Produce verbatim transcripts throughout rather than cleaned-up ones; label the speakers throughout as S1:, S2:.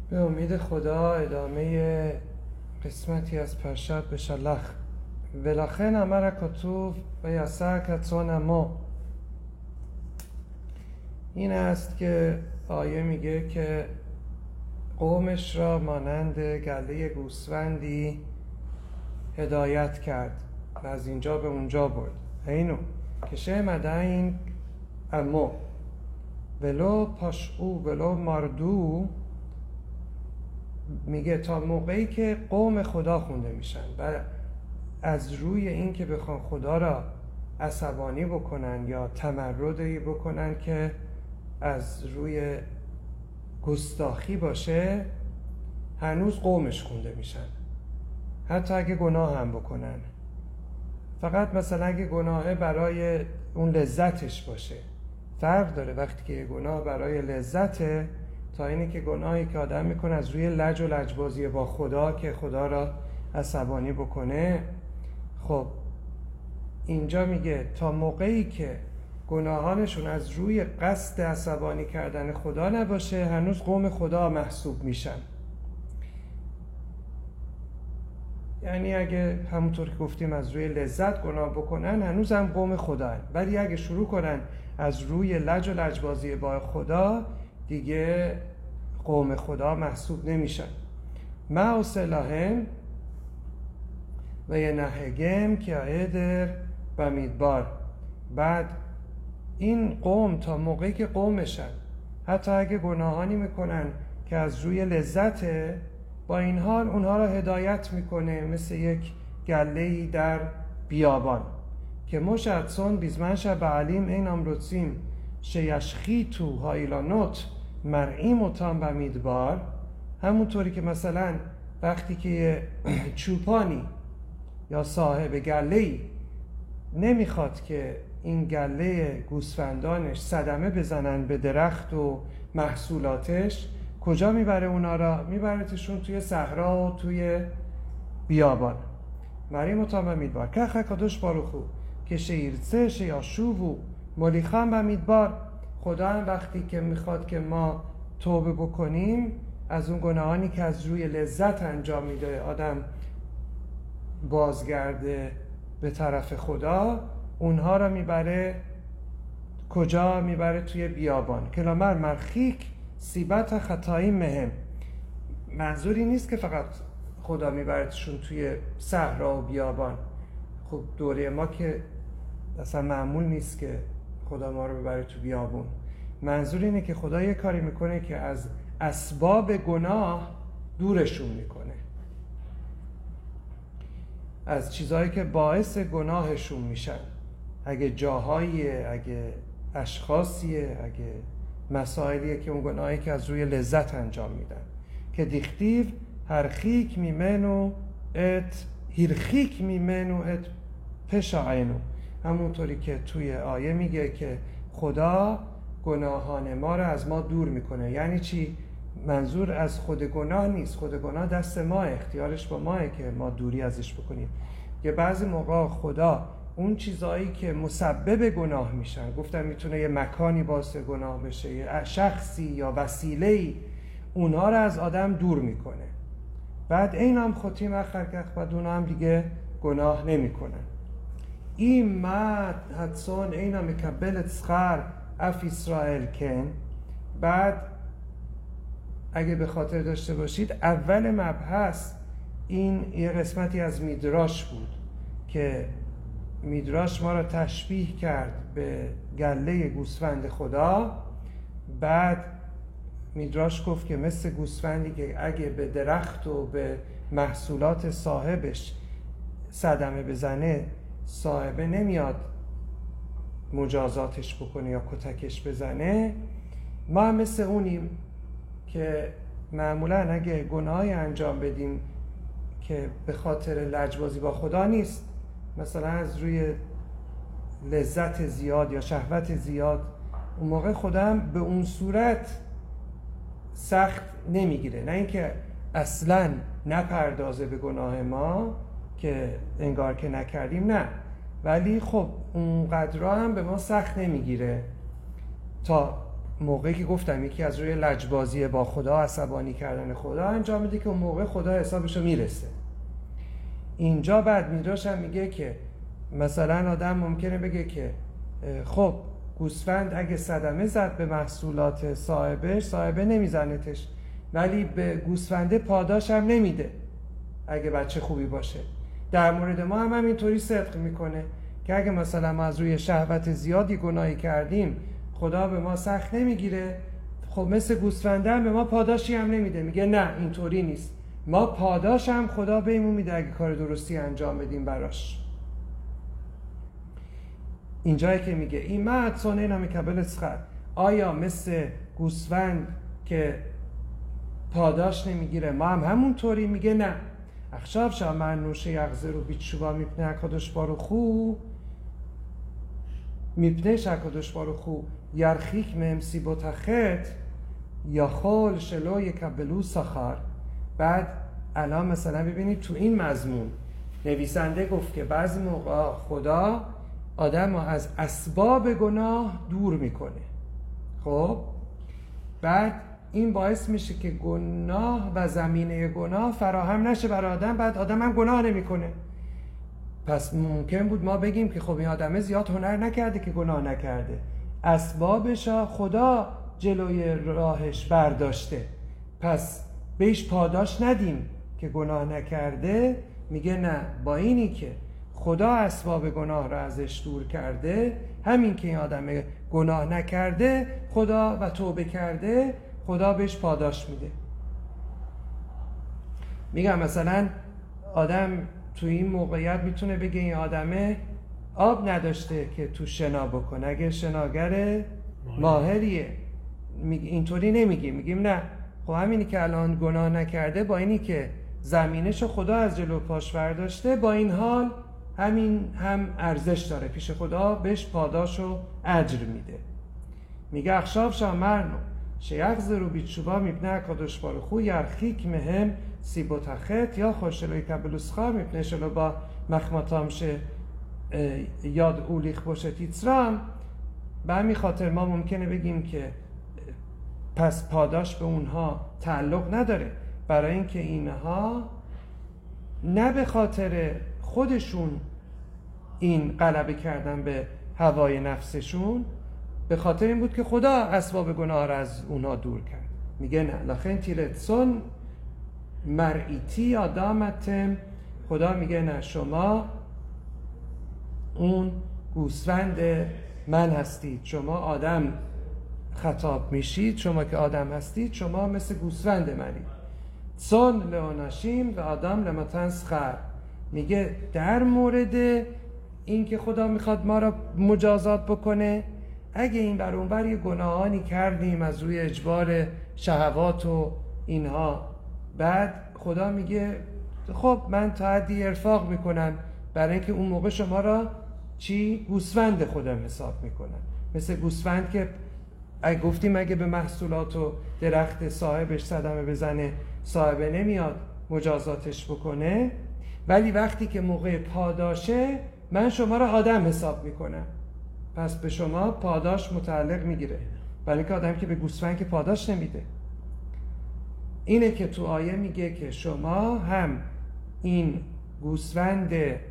S1: به امید خدا ادامه قسمتی از پرشت בשלח. ולכן אמר הכתוב ויסע כצאן עמו. این است که آیه میگه که قومش را مانند گله گوسفندی هدایت کرد و از اینجا به اونجا برد. اینو که شم عدین امو ولو پاشعو ولو مردو، میگه تا موقعی که قوم خدا خونده میشن و از روی این که بخوان خدا را عصبانی بکنن یا تمردی بکنن که از روی گستاخی باشه، هنوز قومش خونده میشن، حتی اگه گناه هم بکنن. فقط مثلا اگه گناه برای اون لذتش باشه فرق داره. وقتی که گناه برای لذته تا اینه که گناهی که آدم میکنه از روی لج و لجبازی با خدا که خدا را عصبانی بکنه. خب اینجا میگه تا موقعی که گناهانشون از روی قصد عصبانی کردن خدا نباشه، هنوز قوم خدا محسوب میشن. یعنی اگه همونطور که گفتیم از روی لذت گناه بکنن، هنوز هم قوم خدا هن. ولی اگه شروع کنن از روی لج و لجبازی با خدا، دیگه قوم خدا محسوب نمیشن. ما اصلاهم و یه نهگم که عدر و میدبار. بعد این قوم تا موقعی که قومشن، حتی اگه گناهانی میکنن که از روی لذته، با این حال اونها را هدایت میکنه مثل یک گله‌ای در بیابان که مشدسون بیزمنش بعلیم این امروزیم شیشخی تو هایلانوت مرعیم و تام و میدبار. همونطوری که مثلا وقتی که چوپانی یا صاحب گله‌ای نمیخواد که این گله گوسفندانش صدمه بزنن به درخت و محصولاتش، کجا میبره اونا را؟ میبرتشون توی صحرا و توی بیابان. مریم و تام و میدبار که خکادوش باروخو که شیرسه شیاشوو ملیخان و میدبار. خدا هم وقتی که میخواد که ما توبه بکنیم از اون گناهانی که از روی لذت انجام میده آدم بازگرده به طرف خدا، اونها را میبره کجا؟ میبره توی بیابان. کلامر مرخیک سیبت خطایی مهم. منظوری نیست که فقط خدا میبرتشون توی صحرا و بیابان. خب دوره ما که اصلا معمول نیست که خدا ما رو ببره تو بیابون. منظور اینه که خدا یه کاری میکنه که از اسباب گناه دورشون میکنه، از چیزهایی که باعث گناهشون میشن. اگه جاهاییه، اگه اشخاصیه، اگه مسائلیه که اون گناهی که از روی لذت انجام میدن. که دیختیو هرخیک میمنو ات هیرخیک میمنو ات پشاینو. همونطوری که توی آیه میگه که خدا گناهان ما رو از ما دور میکنه. یعنی چی؟ منظور از خود گناه نیست. خود گناه دست ما، اختیارش با ماه که ما دوری ازش بکنیم. یه بعضی موقع خدا اون چیزایی که مسبب گناه میشن، گفتم میتونه یه مکانی باعث گناه بشه، یه شخصی یا وسیله‌ای، اونها رو از آدم دور میکنه. بعد این هم خطیم اخرکخ بعد اونها هم دیگه گناه نمیکنن. این مد حدسان این هم مکبلت سخر اف اسرائیل کن. بعد اگه به خاطر داشته باشید اول مبحث این یه قسمتی از میدراش بود که میدراش ما را تشبیه کرد به گله گوسفند خدا. بعد میدراش گفت که مثل گوسفندی که اگه به درخت و به محصولات صاحبش صدمه بزنه، صاحبه نمیاد مجازاتش بکنه یا کتکش بزنه. ما هم مثل اونیم که معمولا اگه گناهی انجام بدیم که به خاطر لجبازی با خدا نیست، مثلا از روی لذت زیاد یا شهوت زیاد، اون موقع خدا هم به اون صورت سخت نمیگیره. نه اینکه اصلا نپردازه به گناه ما که انگار که نکردیم، نه، ولی خب اون قدرها هم به ما سخت نمیگیره تا موقعی که گفتم یکی از روی لجبازی با خدا، عصبانی کردن خدا انجام میده که اون موقع خدا حسابشو میرسه. اینجا بعد میدراش هم میگه که مثلا آدم ممکنه بگه که خب گوسفند اگه صدمه زد به محصولات صاحبش، صاحبه نمیزنتش، ولی به گوسفنده پاداش هم نمیده اگه بچه خوبی باشه. در مورد ما هم همینطوری صدق میکنه که اگه مثلا ما از روی شهوت زیادی گناهی کردیم خدا به ما سخت نمیگیره، خب مثل گوسفنده هم به ما پاداشی هم نمیده. میگه نه اینطوری نیست، ما پاداش هم خدا بهمون میده اگه کار درستی انجام بدیم براش. اینجایی که میگه این مد سونه نمی کبل اسخر، آیا مثل گوسفند که پاداش نمیگیره ما هم همونطوری؟ میگه نه. اخشاب شا من نوشه یغزه رو بیت شوبا میپنه اکادش بارو خو میپنه شکادش بارو خو یرخیک ممسی بوتخت یا خول شلو یکبلو سخر. بعد الان مثلا ببینید تو این مضمون نویسنده گفت که بعضی موقع خدا آدم از اسباب گناه دور میکنه. خب بعد این باعث میشه که گناه و زمینه گناه فراهم نشه برای آدم، بعد آدم هم گناه نمیکنه. پس ممکن بود ما بگیم که خب این آدمه زیاد هنر نکرده که گناه نکرده، اسبابش خدا جلوی راهش برداشته، پس بهش پاداش ندیم که گناه نکرده. میگه نه، با اینی که خدا اسباب گناه را ازش دور کرده، همین که این آدم گناه نکرده خدا و توبه کرده، خدا بهش پاداش میده. میگم مثلا آدم تو این موقعیت میتونه بگه این آدمه آب نداشته که تو شنا بکنه، اگه شناگر ماهریه اینطوری نمیگیم، میگیم نه خب همینی که الان گناه نکرده، با اینی که زمینشو خدا از جلو پاش برداشته، با این حال همین هم ارزش داره پیش خدا، بهش پاداش و اجر میده. میگه اخشاب شامرنو شیخ رو بیچوبا میبنه اکادش بارو خو یرخیک مهم سیبو تخت یا خوشلوی کبلوسخار میبنه شلو با مخماتامشه یاد اولیخ باشه تیترام. به همین خاطر ما ممکنه بگیم که پس پاداش به اونها تعلق نداره، برای اینکه اینها نه به خاطر خودشون این غلبه کردن به هوای نفسشون، به خاطر این بود که خدا اسباب گناه را از اونها دور کرد. میگه نه لخن تیرتسون مرئیتی آدامتم، خدا میگه نه شما اون گوسفند من هستید، شما آدم خطاب میشید، شما که آدم هستید شما مثل گوسفند منید. سون لئوناشیم و آدم لمتنسخر. میگه در مورد این که خدا میخواد ما را مجازات بکنه، اگه این بر اون بر یه گناهانی کردیم از روی اجبار شهوات و اینها، بعد خدا میگه خب من تا حدی ارفاق میکنم، برای اینکه اون موقع شما را چی؟ گوسفند خودم حساب میکنم، مثل گوسفند که اگه گفتیم اگه به محصولات و درخت صاحبش صدمه بزنه صاحبه نمیاد مجازاتش بکنه، ولی وقتی که موقع پاداشه من شما را آدم حساب میکنم، پس به شما پاداش متعلق میگیره، برای اینکه آدم که به گوسفند که پاداش نمیده. اینه که تو آیه میگه که شما هم این گوسفند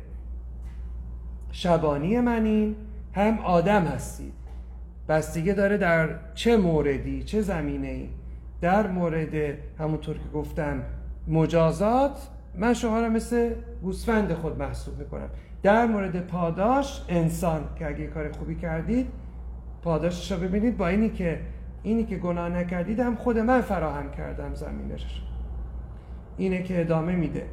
S1: شبانی منین، هم آدم هستید. بستگی داره در چه موردی، چه زمینه‌ای. در مورد همونطور که گفتم مجازات، من شما را مثل گوسفند خود محسوب میکنم. در مورد پاداش، انسان که اگه کار خوبی کردید پاداشش رو ببینید، با اینی که اینی که گناه نکردید هم خود من فراهم کردم زمینش. اینه که ادامه میده.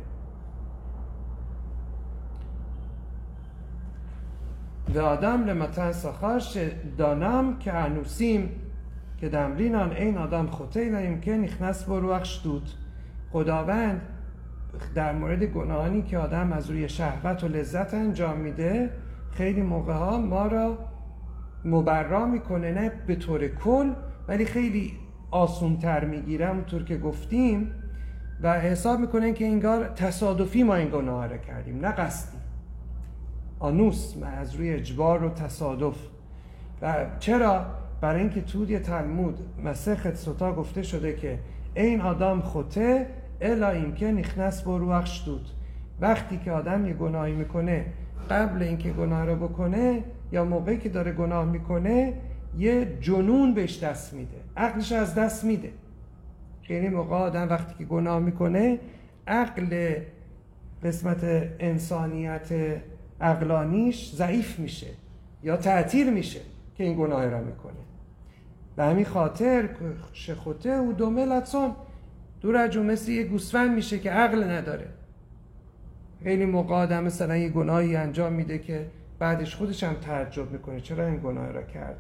S1: و آدم لمتن سخرش دانم که انوسیم که دمرینان این آدم خطه نیم که نخنس برو اخش دود. خداوند در مورد گناهانی که آدم از روی شهوت و لذت انجام میده، خیلی موقع ها ما را مبرا میکنه، نه به طور کل ولی خیلی آسون تر میگیره همونطور که گفتیم، و حساب میکنه که انگار تصادفی ما این گناه را کردیم نه قصدی. آنوس از روی اجبار و تصادف. و چرا؟ برای اینکه توی تلمود مسخت سوتا گفته شده که این آدم خطه الا اینکه نخنس برو شدود. وقتی که آدم یه گناهی میکنه قبل اینکه گناه رو بکنه یا موقعی که داره گناه میکنه یه جنون بهش دست میده، عقلش از دست میده. خیلی موقع آدم وقتی که گناه میکنه عقل قسمت انسانیت عقلانیش ضعیف میشه یا تعطیل میشه که این گناه را میکنه. به همین خاطر شخوته و دومه لطسان دور جو مثل یه گوسفند میشه که عقل نداره. خیلی موقع آدم مثلا یه گناهی انجام میده که بعدش خودش هم تعجب میکنه چرا این گناه را کرد،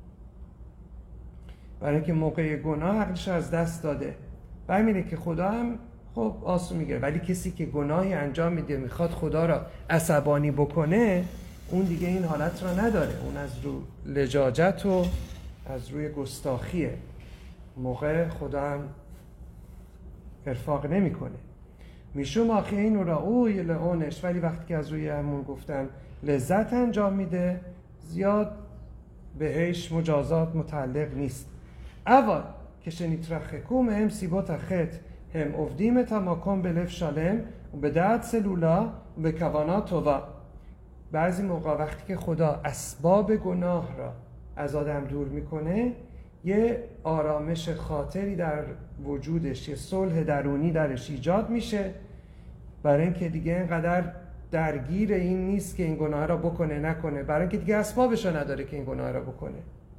S1: برای اینکه موقع گناه عقلش از دست داده. و همینه که خدا هم خب آسون میگیره. ولی کسی که گناهی انجام میده میخواد خدا را عصبانی بکنه، اون دیگه این حالت را نداره، اون از رو لجاجت و از روی گستاخیه، موقع خدا هم ارفاق نمیکنه. میشوم آخی این را اوی لعونش، ولی وقتی که از روی همون گفتن لذت انجام میده زیاد بهش مجازات متعلق نیست. اول که شنیترخکوم هم سیبات خط هم افدیم تا ماکن بلف شالم و به دعت سلولا و به کوانات و بعضی موقع وقتی که خدا اسباب گناه را از آدم دور میکنه یه آرامش خاطری در وجودش، یه صلح درونی درش ایجاد میشه، برای اینکه دیگه اینقدر درگیر این نیست که این گناه را بکنه نکنه، برای اینکه دیگه اسبابش را نداره که این گناه را بکنه.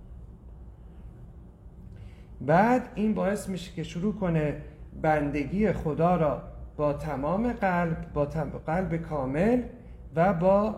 S1: بعد این باعث میشه که شروع کنه بندگی خدا را با تمام قلب، با قلب کامل و با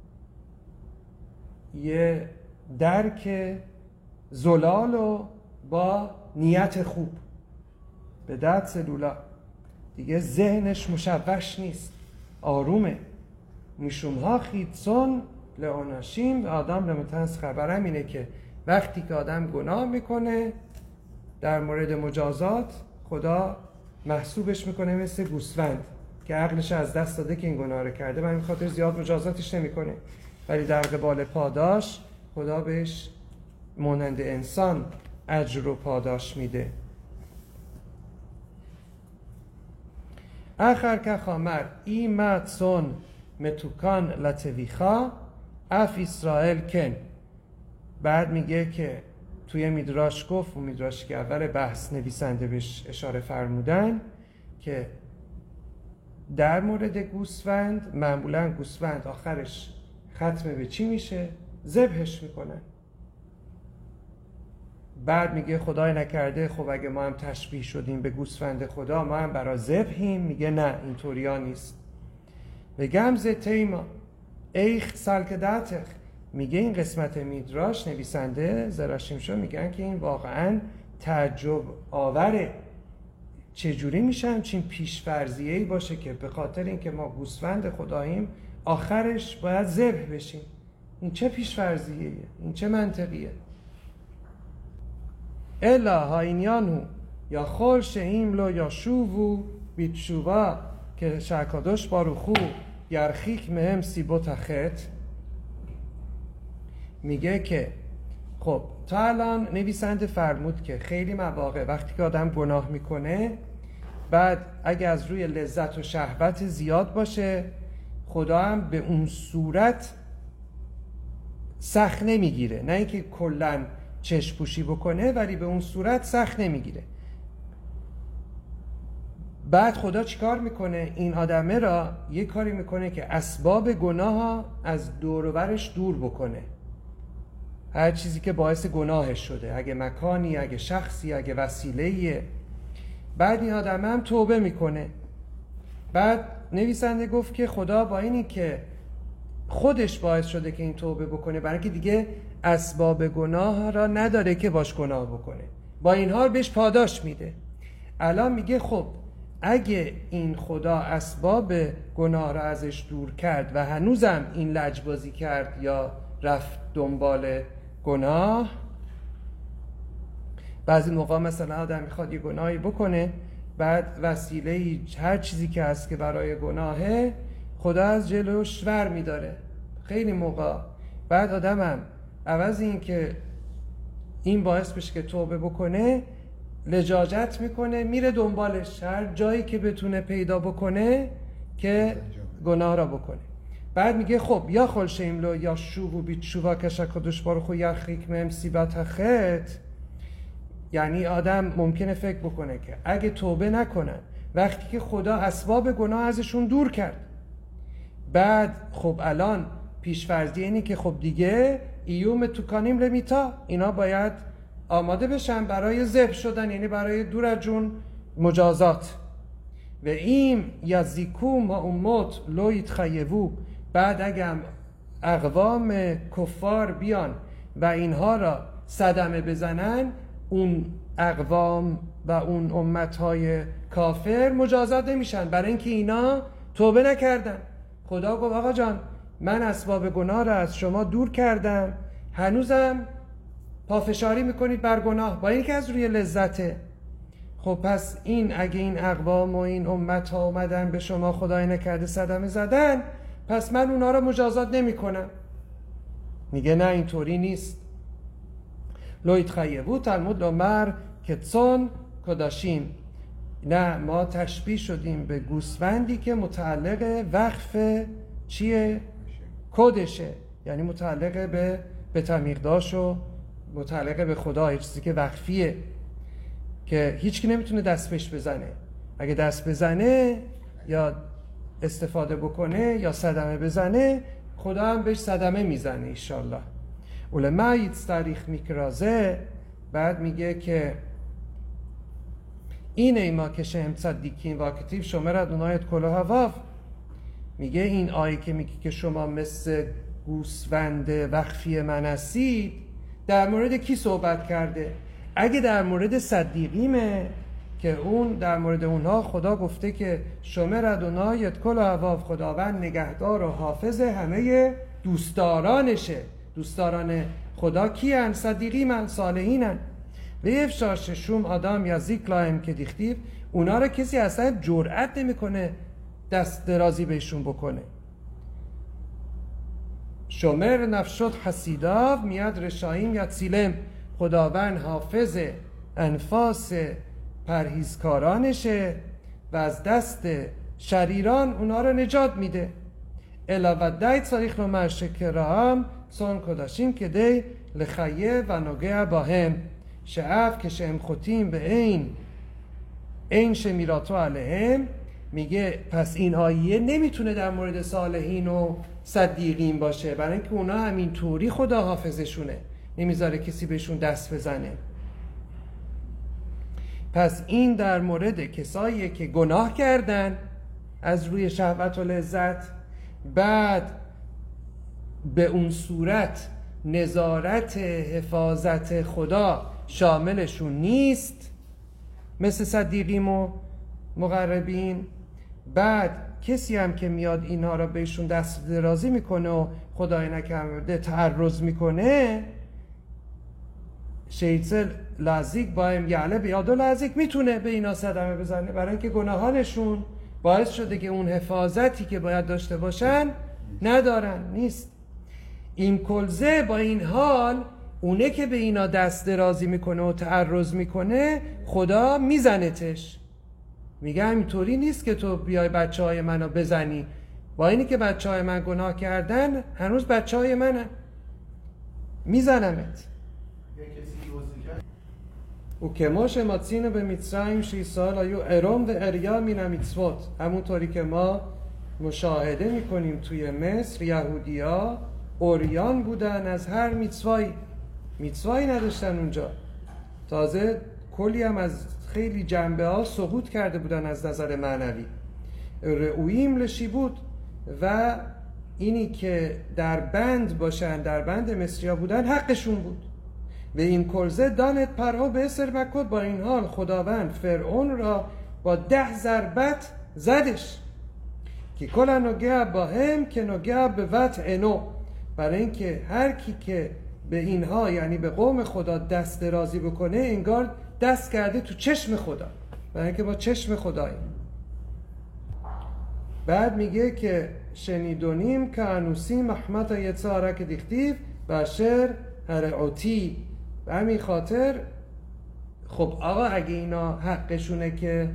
S1: یه درک زلال و با نیت خوب به درد سلولا. دیگه ذهنش مشوش نیست، آرومه. میشومها خیدسون لعوناشیم و آدم لمتنس. خبرم اینه که وقتی که آدم گناه میکنه در مورد مجازات خدا محسوبش میکنه مثل گوسفند که عقلش از دست داده که این گناه رو کرده و این خاطر زیاد مجازاتش نمیکنه، ولی در قبال پاداش خدا بهش مانند انسان اجر و پاداش میده. آخر که خامر ای مدسون متوکان لطویخا اف اسرائیل کن. بعد میگه که توی میدراش گفت، و میدراش که اول بحث نویسنده بهش اشاره فرمودن که در مورد گوسفند معمولا گوسفند آخرش ختم به چی میشه؟ ذبحش میکنن. بعد میگه خدای نکرده خب اگه ما هم تشبیه شدیم به گوسفند خدا ما هم برا ذبحیم؟ میگه نه، اینطوری ها نیست. به گمز تیما ایخ سلکداتخ. میگه این قسمت میدراش نویسنده زراشیمشو میگن که این واقعا تعجب آوره، چجوری میشه همچین پیشفرضیه‌ای باشه که به خاطر اینکه ما گوسفند خداییم آخرش باید ذبح بشیم. این چه پیشفرضیه‌ایه؟ این چه منطقیه؟ الا هاینیانو یا خول شهیم لو یا شوو بیتشووا که شرکادوش باروخو یرخیک مهم سیبوت خط. میگه که خب تا الان نویسنده فرمود که خیلی مواقع وقتی که آدم گناه میکنه بعد اگه از روی لذت و شهوت زیاد باشه خدا هم به اون صورت سخت نمیگیره، نه اینکه کلن چشم پوشی بکنه ولی به اون صورت سخت نمیگیره. بعد خدا چیکار میکنه؟ این آدمه را یه کاری میکنه که اسباب گناه ها از دور و برش دور بکنه، هر چیزی که باعث گناهش شده، اگه مکانی، اگه شخصی، اگه وسیله‌ایه. بعد این آدم هم توبه میکنه. بعد نویسنده گفت که خدا با اینی که خودش باعث شده که این توبه بکنه، برای که دیگه اسباب گناه را نداره که باش گناه بکنه، با این حال بهش پاداش میده. الان میگه خب اگه این خدا اسباب گناه را ازش دور کرد و هنوزم این لجبازی کرد یا رفت دنبال گناه، بعضی موقع مثلا آدم میخواد یه گناهی بکنه بعد وسیله هر چیزی که هست که برای گناهه خدا از جلوش ور میداره خیلی موقع. بعد آدم هم عوض این که این باعث بشه که توبه بکنه، لجاجت میکنه، میره دنبالش، هر جایی که بتونه پیدا بکنه که گناه را بکنه. بعد میگه خب یا خلشیم لو یا شوب و بیت شوبا کشکدش بارو خو یا خیک ممسیبت خط. یعنی آدم ممکنه فکر بکنه که اگه توبه نکنن وقتی که خدا اسباب گناه ازشون دور کرد، بعد خب الان پیش‌فرضی اینی که خب دیگه ایوم تو کانیم لمیتا، اینا باید آماده بشن برای ذبح شدن، یعنی برای دور از جون مجازات. و این یا زیکوم ما امت لویت خیوو، بعد اگه اقوام کفار بیان و اینها را صدمه بزنن، اون اقوام و اون امتهای کافر مجازات نمیشن برای اینکه اینا توبه نکردن. خدا گفت آقا جان من اسباب گناه را از شما دور کردم، هنوزم پافشاری میکنید بر گناه با اینکه از روی لذته. خب پس این اگه این اقوام و این امت ها اومدن به شما خدای نکرده صدمه زدن، پس من اونا را مجازات نمی کنم. میگه نه اینطوری نیست. لویت خیبو تلمود لومر کتسون کداشیم، نه ما تشبیه شدیم به گوسفندی که متعلق وقف چیه؟ کدشه، یعنی متعلق به به تمیقداش و متعلق به خدا، چیزی که وقفیه که هیچکی نمیتونه دست بهش بزنه. اگه دست بزنه یا استفاده بکنه یا صدمه بزنه، خدا هم بهش صدمه میزنه ایشالله. علماء ایت تاریخ میکرازه، بعد میگه که این ایما که شهم صدیکین واکتیب شمرد اونایت کلو هواف، میگه این آیه که میگه که شما مثل گوسفند وقفی من هستید، در مورد کی صحبت کرده؟ اگه در مورد صدیقیمه که اون در مورد اونها خدا گفته که شمرد اونایت کلو هواف، خداوند نگهدار و حافظ همه دوستدارانشه. دوستداران خدا کی هن؟ صدیقیمن، صالحینن. و افشار ششم آدم یا زیکلاهم که دیختیب، اونا رو کسی اصلا جرأت نمیکنه دست درازی بهشون بکنه. شمر نفشد حسیداو میاد رشاییم یا تیلم، خداوند حافظ انفاس پرهیزکارانشه و از دست شریران اونا رو نجات میده. علاوه دایت صریخ رو مرشکرام سون کداشیم که دی لخیه و نگه با هم شعف که شهم خوتیم به این این شمیراتو علیهم. میگه پس این آیه نمیتونه در مورد صالحین و صدیقین باشه، برای اینکه اونا همین طوری خدا حافظشونه، نمیذاره کسی بهشون دست بزنه. پس این در مورد کساییه که گناه کردن از روی شهوت و لذت، بعد به اون صورت نظارت حفاظت خدا شاملشون نیست مثل صدیقین و مقربین. بعد کسی هم که میاد اینها را بهشون دست درازی میکنه و خدای نکرده تعرض میکنه، شیطان لازیک بایم یعله بیاد و لازیک میتونه به اینا صدمه بزنه، برای اینکه گناهانشون باعث شده که اون حفاظتی که باید داشته باشن ندارن، نیست. این کلزه با این حال اونه که به اینا دست درازی میکنه و تعرض میکنه خدا میزنتش. میگه همینطوری نیست که تو بیای بچه های منو بزنی، با اینی که بچه های من گناه کردن هنوز بچه های منن، میزنمت. او که ما شماتسین به میترائیم شی سال آیو ارام و اریا مین میتسوت، همونطوری که ما مشاهده میکنیم توی مصر یهودیا اوریان بودن از هر میتسوایی، میتسوایی نداشتن اونجا، تازه کلی هم از خیلی جنبه ها سقوط کرده بودن از نظر معنوی. رؤویم لشی بود و اینی که در بند باشن، در بند مصریا بودن حقشون بود. و این کلزه دانت پرها به اسر مکد، با این حال خداوند فرعون را با ده ضربت زدش که کلا نگه با هم که نگه به وط انو، برای اینکه هر کی که به اینها یعنی به قوم خدا دست درازی بکنه انگار دست کرده تو چشم خدا، برای اینکه ما چشم خداییم. بعد میگه که شنیدونیم که انوسی محمد یتساره که دیختیف بشر هرعوتی به همین خاطر خب آقا اگه اینا حقشونه که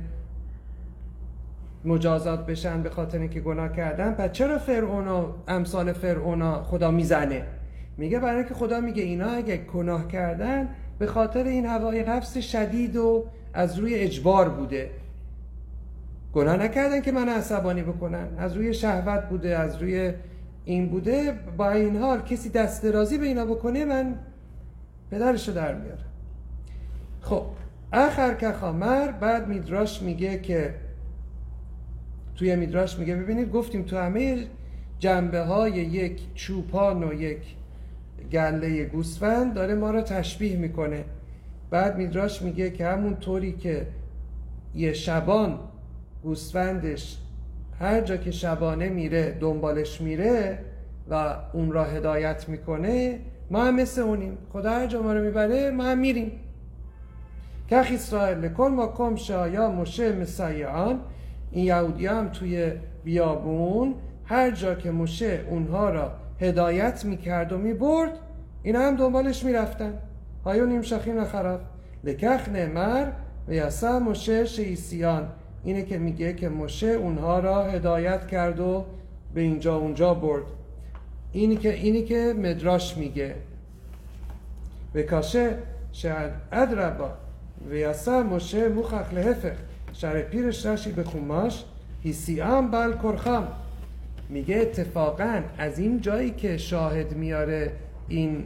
S1: مجازات بشن به خاطر اینکه گناه کردن، پس چرا فرعون و امثال فرعون خدا میزنه؟ میگه برای اینکه خدا میگه اینا اگه گناه کردن به خاطر این هوای نفس شدید و از روی اجبار بوده، گناه نکردن که من عصبانی بکنن، از روی شهوت بوده، از روی این بوده. با این حال کسی دست درازی به اینا بکنه من پدرشو در میارم. خب آخر که خامر، بعد میدراش میگه که توی میدراش میگه ببینید گفتیم تو همه جنبه های یک چوپان و یک گله گوسفند داره ما را تشبیه میکنه. بعد میدراش میگه که همون طوری که یه شبان گوسفندش هر جا که شبانه میره دنبالش میره و اون را هدایت میکنه، ما هم مثل اونیم. خدا هر جا ما رو میبره ما هم میریم. که اسرائیل کل ما کم شایا مشه مسیعان، این یهودی هم توی بیابون هر جا که مشه اونها را هدایت میکرد و میبرد، این هم دنبالش میرفتن. هایون این شخیم نخرف لکخ نمر و یسا مشه شیسیان، اینه که میگه که مشه اونها را هدایت کرد و به اینجا اونجا برد. اینی که اینی که مدراش میگه به کاشه شهر ادربا و یسا مشه مخخ لحفق شهر پیرش رشی به خماش هیسیام بل کرخم. میگه اتفاقا از این جایی که شاهد میاره این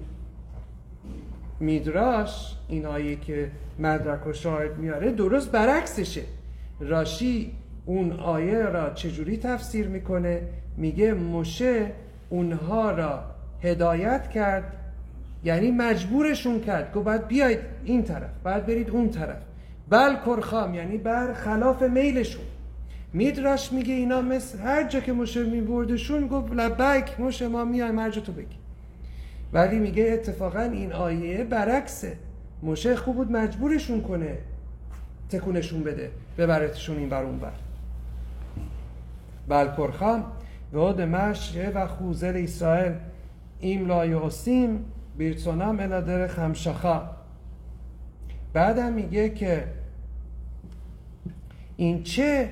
S1: میدراش، این آیه که مدرک و شاهد میاره درست برعکسشه. راشی اون آیه را چجوری تفسیر میکنه؟ میگه مشه اونها را هدایت کرد، یعنی مجبورشون کرد که باید بیاید این طرف، باید برید اون طرف. بل کرخام یعنی بر خلاف میلشون. میدراش میگه اینا مثل هر جا که مشه میبردشون گفت لبک مشه ما میایم هر جا تو بگی. ولی میگه اتفاقا این آیه برعکسه. مشه خوب بود مجبورشون کنه، تکونشون بده، ببرتشون این بر اون بر. بل کرخام و هد مشه و خوزر اسرائیل ایم لای اسیم بیرتونم الادر خمشخا. بعدم میگه که این چه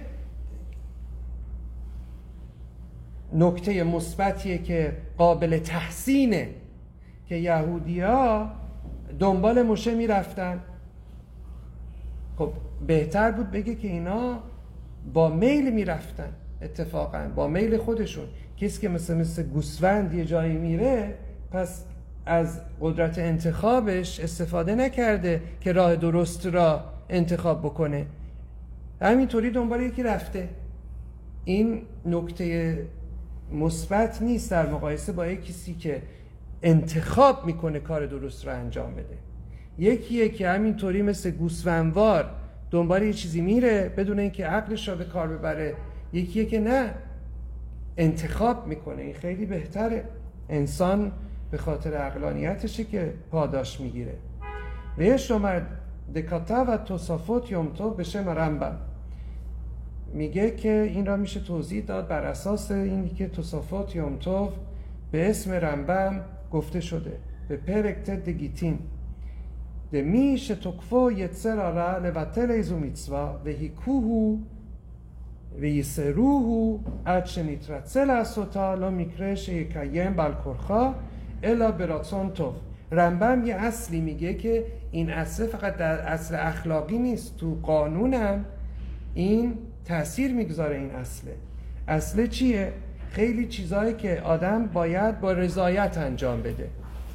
S1: نکته مثبتیه که قابل تحسینه که یهودی‌ها دنبال مشه میرفتن. خب بهتر بود بگه که اینا با میل میرفتن، اتفاقا با میل خودشون. کسی که مثل مثل گوسفند یه جایی میره، پس از قدرت انتخابش استفاده نکرده که راه درست را انتخاب بکنه، همینطوری دنبال یکی رفته. این نکته مثبت نیست در مقایسه با یک کسی که انتخاب میکنه کار درست را انجام بده. یکیه که همینطوری مثل گوسفندوار دنبال یه چیزی میره بدون اینکه عقلش را به کار ببره، یکیه که نه، انتخاب میکنه. این خیلی بهتره. انسان به خاطر عقلانیتشه که پاداش میگیره. ویش اومد دکاتا و توصافات یومتو بشه مرنبم. میگه که این را میشه توضیح داد بر اساس اینی که توصافات یومتو به اسم رنبم گفته شده به پرکت دگیتین ده میشه تکفو یتسر آره لبتل ایزو میتسوا و هیکوهو و یسروهو اچه نیترتسل اسوتا لا میکرش یکایم بالکرخا الا براتون توف. رنبم یه اصلی میگه که این اصل فقط در اصل اخلاقی نیست، تو قانونم این تأثیر میگذاره. این اصله اصل چیه؟ خیلی چیزایی که آدم باید با رضایت انجام بده.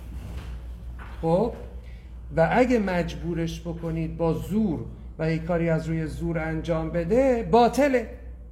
S1: خب و اگه مجبورش بکنید با زور و یک کاری از روی زور انجام بده باطله.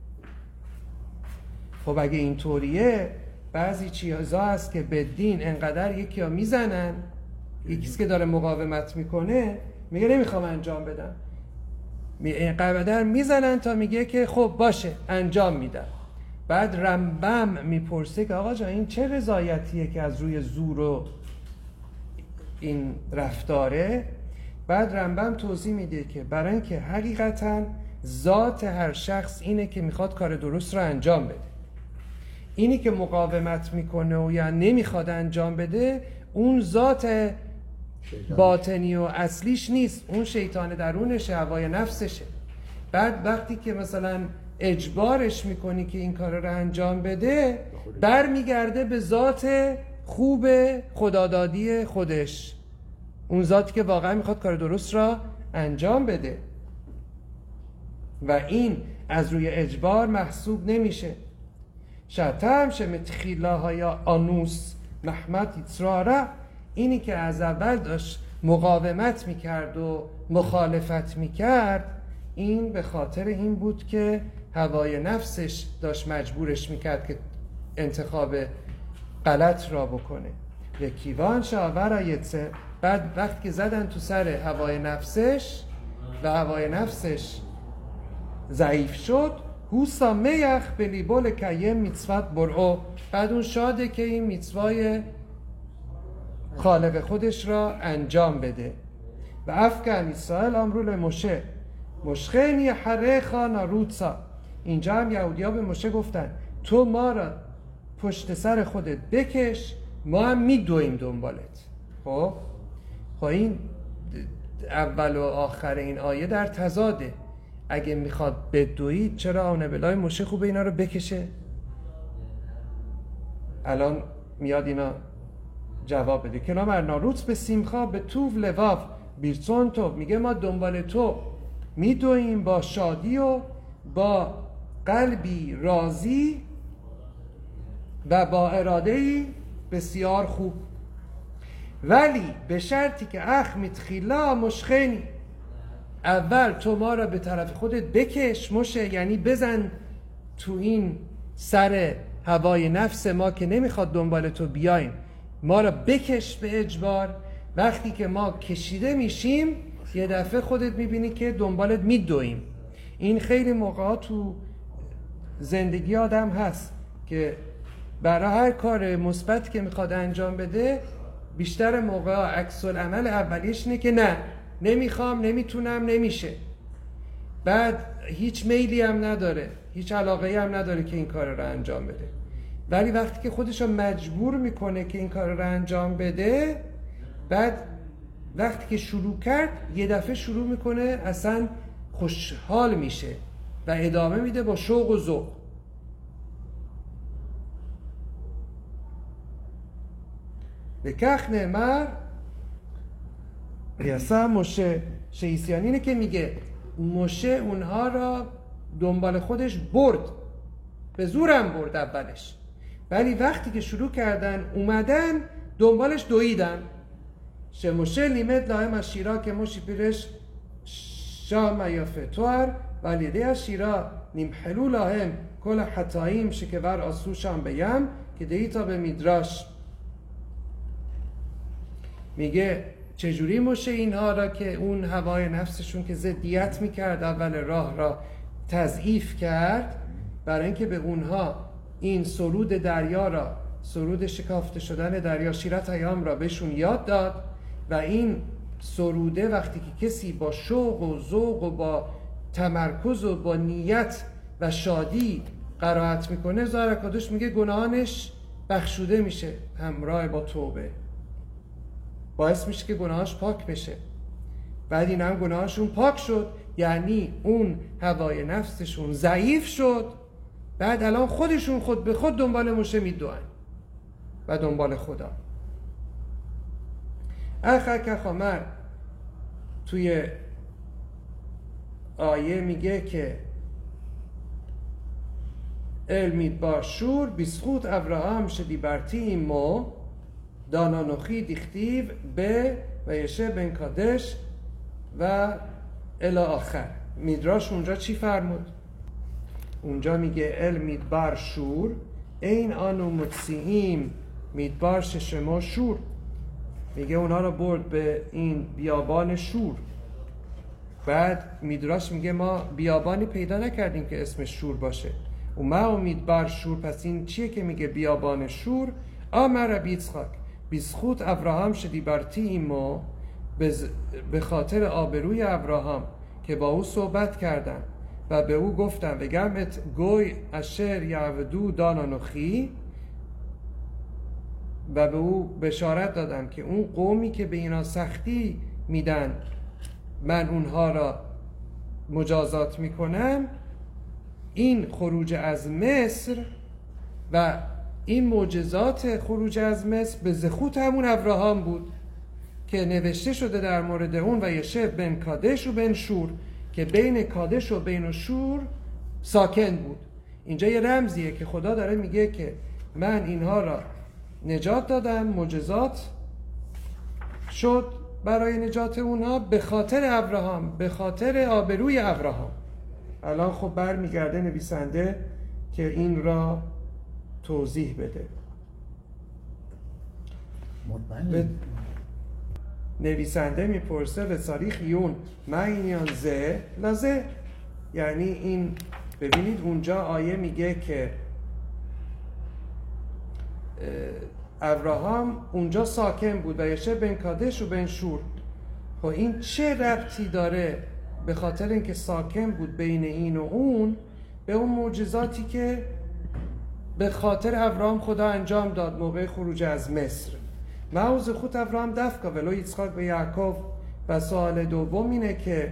S1: خب اگه اینطوریه، بعضی چیزا هست که به دین انقدر یکی ها میزنن، یکیست که داره مقاومت میکنه میگه نمیخوام انجام بدم، اینقدر میزنن تا میگه که خب باشه انجام میدم. بعد رنبم میپرسه که آقا جان این چه رضایتیه که از روی زور و این رفتاره؟ بعد رنبم توضیح میده که برای اینکه حقیقتا ذات هر شخص اینه که میخواد کار درست رو انجام بده. اینی که مقاومت میکنه و یا نمیخواد انجام بده، اون ذات باطنی و اصلیش نیست، اون شیطان درونشه، هوای نفسشه. بعد وقتی که مثلا اجبارش میکنی که این کار رو انجام بده، برمیگرده به ذات خوب خدادادی خودش، اون ذاتی که واقعا میخواد کار درست را انجام بده و این از روی اجبار محسوب نمیشه. شتم شمتخیلا یا آنوس محمد ایتراره، اینی که از اول داشت مقاومت میکرد و مخالفت میکرد، این به خاطر این بود که هوای نفسش داشت مجبورش میکرد که انتخاب غلط را بکنه. یکیوان شاورایتسه، بعد وقتی که زدن تو سر هوای نفسش و هوای نفسش ضعیف شد، هوسا میخ به لیبول که میتسوت برعو، بعد اون شاده که این میتسوای خالق خودش را انجام بده. و افکن اسرائیل امرول مشه مشخینی حرخا ناروتسا، اینجا هم یهودی‌ها به مشه گفتن تو ما را پشت سر خودت بکش، ما هم میدویم دنبالت. خب خب این اول و آخر این آیه در تضاده. اگه میخواد بدوید چرا آن بلای مشه خوبه اینا رو بکشه؟ الان میاد اینا جواب بده. کلام ارناروتس به سیمخا به توف لواف بیرسون تو، میگه ما دنبال تو میدویم با شادی و با قلبی راضی و با اراده‌ای بسیار خوب، ولی به شرطی که اخ میتخیلا مشخینی، اول تو ما را به طرف خودت بکش مشه، یعنی بزن تو این سر هوای نفس ما که نمیخواد دنبال تو بیایم، ما را بکش به اجبار. وقتی که ما کشیده میشیم یه دفعه خودت میبینی که دنبالت میدویم. این خیلی موقعا تو زندگی آدم هست که برای هر کار مثبت که میخواد انجام بده، بیشتر موقعا عکس العمل اولیش اینه که نه نمیخوام، نمیتونم، نمیشه. بعد هیچ میلی هم نداره، هیچ علاقه هم نداره که این کار رو انجام بده. ولی وقتی که خودش رو مجبور میکنه که این کار رو انجام بده، بعد وقتی که شروع کرد یه دفعه شروع میکنه اصلا خوشحال میشه و ادامه میده با شوق و ذوق. به کخ نمر یاسا مشه شیسیان، اینه که میگه مشه اونها را دنبال خودش برد، به زورم برد اولش، ولی وقتی که شروع کردن اومدن دنبالش دویدن. شه مشه لیمت لاهم از شیرا که مشی پیرش شام یا فتوار ولیده از شیرا نیم حلو لاهم کل حتاییم شکور آسو شام بیم که دیتا به میدراش. میگه چجوری مشه اینها را که اون هوای نفسشون که ضدیت میکرد اول راه را تضعیف کرد، برای اینکه به اونها این سرود دریا را، سرود شکافته شدن دریا شیرت ایام را بهشون یاد داد و این سروده وقتی که کسی با شوق و ذوق و با تمرکز و با نیت و شادی قرائت میکنه، زهر اکادوش میگه گناهانش بخشوده میشه همراه با توبه، باعث میشه که گناهاش پاک بشه. بعد این هم گناهاشون پاک شد، یعنی اون هوای نفسشون ضعیف شد، بعد الان خودشون خود به خود دنبال مشه میدوئن و دنبال خدا. اخه که خامر توی آیه میگه که علمید با شور بیسخوت ابراهام شدی برتی مو دانانوخی دیختیو به و یشه بن کادش و الی آخر. میدراش اونجا چی فرمود؟ اونجا میگه علمید بر شور این آنو متسییم میدبار ششما شور، میگه اونا رو برد به این بیابان شور. بعد میدراش میگه ما بیابانی پیدا نکردیم که اسمش شور باشه. و ما امید بر شور، پس این چیه که میگه بیابان شور؟ آمر بیتسخاک بیسخوت ابراهام شدی برتی ایمو، به خاطر آبروی ابراهام که با او صحبت کردن و به او گفتن وگمت گوی اشر یعودو دانانوخی، و به او بشارت دادم که اون قومی که به اینا سختی میدن من اونها را مجازات میکنم. این خروج از مصر و این معجزات خروج از مصر به زخوت همون ابراهام بود که نوشته شده در مورد اون و یشب بین کادش و بین شور، که بین کادش و بین شور ساکن بود. اینجا یه رمزیه که خدا داره میگه که من اینها را نجات دادم، معجزات شد برای نجات اونها به خاطر ابراهام، به خاطر آبروی ابراهام. الان خب برمیگرده نویسنده که این را توضیح بده.
S2: مطمئن
S1: نویسنده میپرسه به صریخ یون معینیان زه لازه، یعنی این ببینید اونجا آیه میگه که ابراهام اونجا ساکن بود و یشب بین کادش و بین شور. خب این چه ربطی داره به خاطر اینکه ساکن بود بین این و اون به اون معجزاتی که به خاطر ابراهام خدا انجام داد موقع خروج از مصر؟ معوض خود ابراهام دفکا ولو یצחק به یعقوب. و سوال دوم اینه که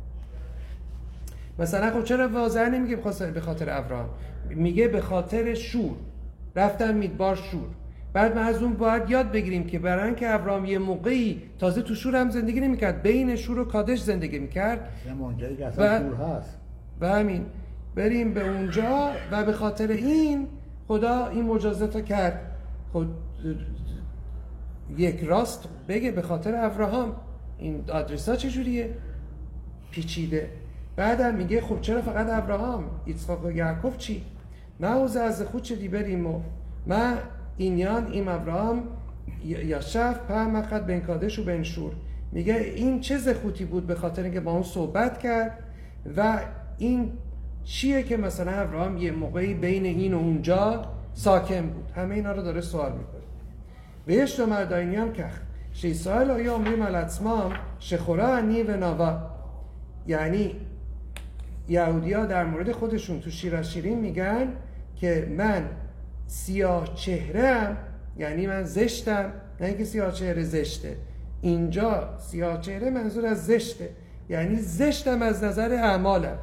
S1: مثلا خب چرا واضح نمیگه به خاطر ابراهام، میگه به خاطر شور، رفتن میدبار شور. بعد ما از اون باید یاد بگیریم که برای اینکه ابراهام یه موقعی تازه تو شور هم زندگی نمیکرد، بین شور و کادش زندگی میکرد
S2: و شور هست
S1: و همین بریم به اونجا و به خاطر این خدا این معجزات رو کرد. خود یک راست بگه به خاطر ابراهام، این آدرس ها چجوریه؟ پیچیده. بعدم میگه خب چرا فقط ابراهام؟ یצחק و یعقوب چی؟ معوض از خود چه دی بریم و ما اینیان این ابراهام یا شف پهم اخد بین کادش و بین شور. میگه این چه زخوتی بود به خاطر اینکه با اون صحبت کرد و این چیه که مثلا ابراهام یه موقعی بین این و اونجا ساکن بود. همه اینا رو داره سوال میکنه. ویش دو مرداینیان کخ شیسایل آیا امریم الاتمام شخورا انی و نوا. یعنی یهودی ها در مورد خودشون تو شیر از شیرین میگن که من سیاه چهرم، یعنی من زشتم، نه اینکه سیاه چهره زشته. اینجا سیاه چهره منظور از زشته، یعنی زشتم از نظر اعمالم.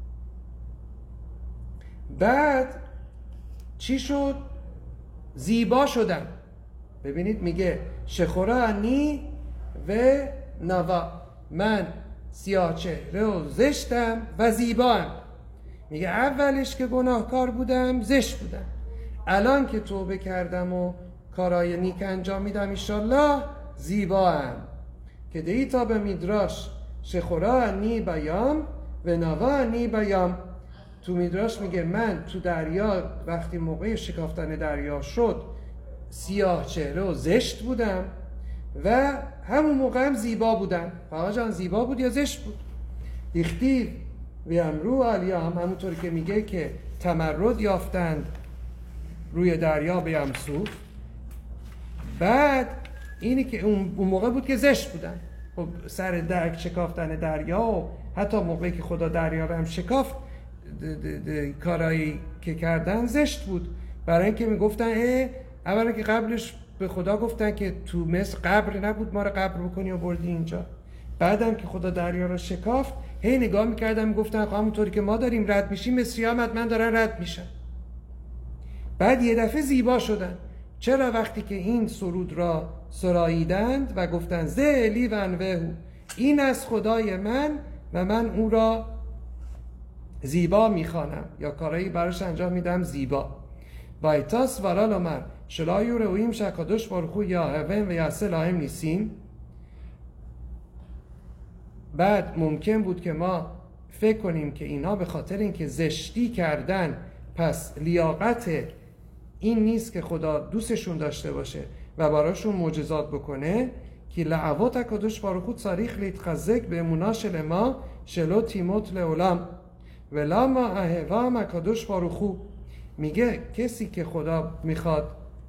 S1: بعد چی شد؟ زیبا شدم. ببینید میگه شخورا انی و نوا، من سیاه چهره و زشتم و زیبام. میگه اولش که گناهکار بودم زشت بودم، الان که توبه کردم و کارای نیک انجام میدم ایشالله زیبام. که دیتا به میدراش شخورا انی بیام و نوا انی بیام. تو میدراش میگه من تو دریا وقتی موقع شکافتن دریا شد سیاه چهره و زشت بودم و همون موقع هم زیبا بودم. آقا جان زیبا بود یا زشت بود؟ دیختیو و امرو علیا هم همونطوری که میگه که تمرد یافتند روی دریا به یمسوف. بعد اینی که اون موقع بود که زشت بودن. خب سر درک شکافتن دریا و حتی موقعی که خدا دریا رو هم شکافت کارایی که کردن زشت بود. برای اینکه میگفتن اه اولا که قبلش به خدا گفتن که تو مصر قبر نبود، ما رو قبر بکنی و بردی اینجا. بعدم که خدا دریا رو شکافت هی نگاه میکردن میگفتن خب همونطوری که ما داریم رد میشیم مصری هم حتما دارن رد میشن. بعد یه دفعه زیبا شدن. چرا؟ وقتی که این سرود را سراییدند و گفتن زلی و انوهو، این از خدای من و من او را زیبا میخوانم یا کارایی براش انجام میدم زیبا. وایتاس ورال امر شلایو رویم شکادش بارخو یا هون و یاسه لاهم نیسیم. بعد ممکن بود که ما فکر کنیم که اینا به خاطر اینکه زشتی کردن پس لیاقت این نیست که خدا دوستشون داشته باشه و براشون معجزات بکنه. که لعوات اکادش بارخو صریخ لیتخزک به اموناش لما شلو تیموت لعولم و لما اهوا مکادش بارخو. میگه کسی که خدا میخواد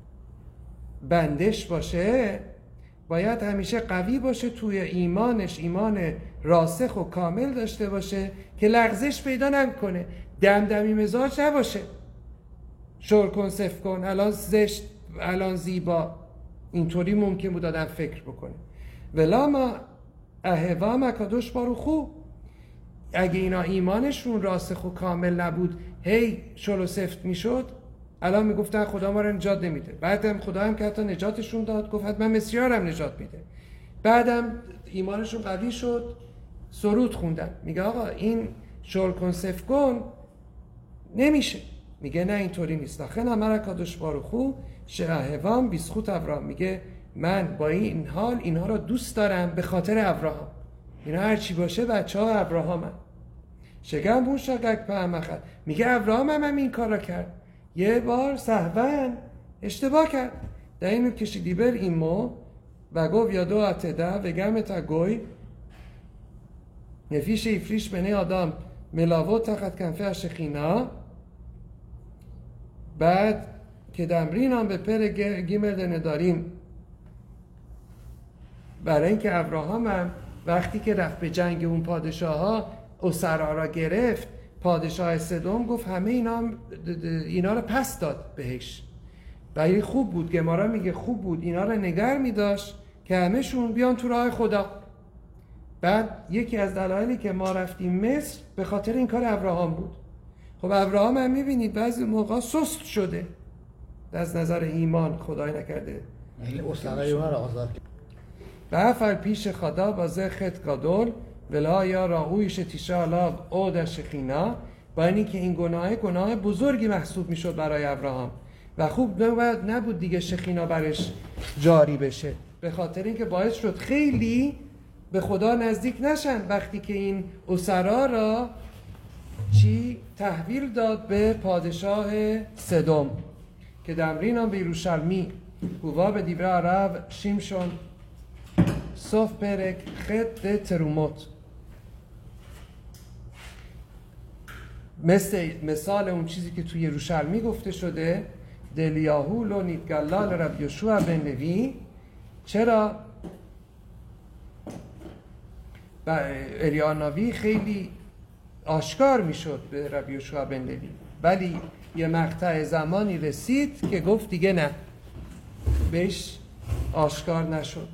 S1: بندش باشه باید همیشه قوی باشه توی ایمانش، ایمان راسخ و کامل داشته باشه که لغزش پیدا نکنه، دمدمی مزاج نباشه، شور کن سف کن، الان زشت الان زیبا. اینطوری ممکن بود آدم فکر بکنه. ولا ما اهوا مکادوش باروخو، اگه اینا ایمانشون راسخ و کامل نبود هی شل و سفت میشد، الان میگفتن خدا ما رو نجات نمیده. بعدم خدا هم که حتی نجاتشون داد، گفت حتما مسیحا هم نجات میده. بعدم ایمانشون قوی شد، سرود خوندن. میگه آقا این شل کن سفت کن نمیشه. میگه نه اینطوری نیست. لخن امر کادوش باروخو شهوام بیسخوت ابراهام، میگه من با این حال اینها رو دوست دارم به خاطر ابراهام. اینا هر چی باشه بچه ها ابراهام هم. شگم بون شاگک پهمخد، میگه ابراهام هم, هم این کار را کرد. یه بار سهون اشتباه کرد. در اینو کشیدی بر ایمو و گو یادو اتده و گم تگوی نفیش ایفریش بنه آدم ملاوو تخت کنفه اشخینا. بعد که دمرین هم به پر گیمل نداریم، برای اینکه ابراهام هم وقتی که رفت به جنگ اون پادشاه ها اسرا را گرفت، پادشاه سدوم گفت همه اینا هم اینا رو پس داد بهش. ولی خوب بود، گمارا میگه خوب بود اینا رو نگر میداشت که همهشون بیان تو راه خدا. بعد یکی از دلایلی که ما رفتیم مصر به خاطر این کار ابراهام بود. خب ابراهام هم میبینید بعضی موقع سست شده از نظر ایمان، خدای نکرده
S2: اسرای ما رو آزاد کرد.
S1: و افر پیش خدا با زخت گادول ولا یا راهویش تیشالا عود شخینا، با اینی که این گناه گناه بزرگی محسوب میشد برای ابراهام و خوب نبود دیگه شخینا برش جاری بشه، به خاطر اینکه باعث شد خیلی به خدا نزدیک نشن. وقتی که این اسرا را چی تحویل داد به پادشاه سدوم که دمرین هم به یروشلمی هوا به دیبره عرب شیمشون صف پرک خد تروموت. مثل مثال اون چیزی که توی یروشلمی گفته شده دلیاهو لو نیتگلال رب یشوع بن لوی. چرا؟ الیاناوی خیلی آشکار میشد به رب یشوع بن لوی، ولی یه مقطع زمانی رسید که گفت دیگه نه، بهش آشکار نشد.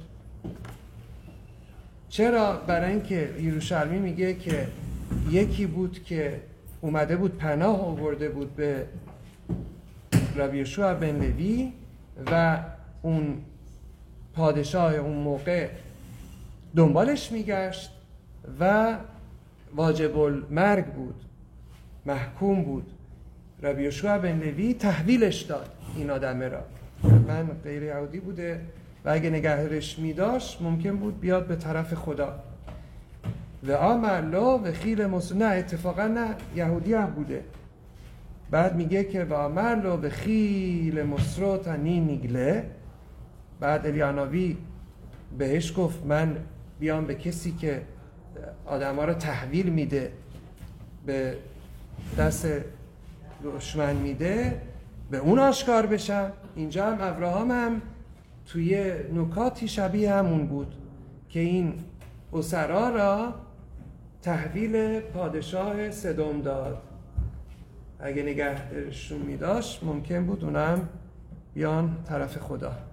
S1: چرا؟ برای اینکه یروشلمی میگه که یکی بود که اومده بود پناه آورده بود به رب یشوع بن لوی و اون پادشاه اون موقع دنبالش میگشت و واجب المرگ بود، محکوم بود. رب یشوع بن لوی تحویلش داد این آدمه را. من غیر یهودی بوده و اگه نگهدارش میداشت ممکن بود بیاد به طرف خدا. و آمرلا و خیل مصر، نه اتفاقا نه یهودی هم بوده. بعد میگه که و آمرلا و خیل مصر تنی نیگله. بعد الیاناوی بهش گفت من بیام به کسی که آدم ها رو تحویل میده به دست دشمن میده به اون آشکار بشم. اینجا هم ابراهام هم توی نکاتی شبیه همون بود که این اسرا را تحویل پادشاه سدوم داد. اگه نگهدارشون میداشت ممکن بود اونم بیان طرف خدا.